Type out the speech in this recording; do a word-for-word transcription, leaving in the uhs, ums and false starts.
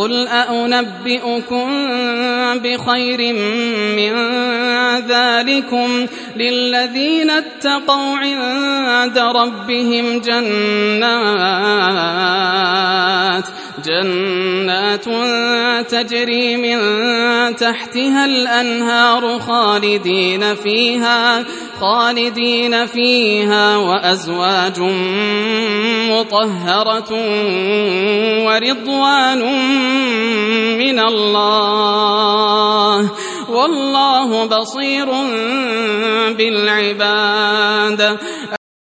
قل أأنبئكم بخير من ذلكم للذين اتقوا عند ربهم جنات جنات تجري من تحتها الأنهار خالدين فيها خالدين فيها وأزواج مطهرة ورضوان من الله والله بصير بالعباد.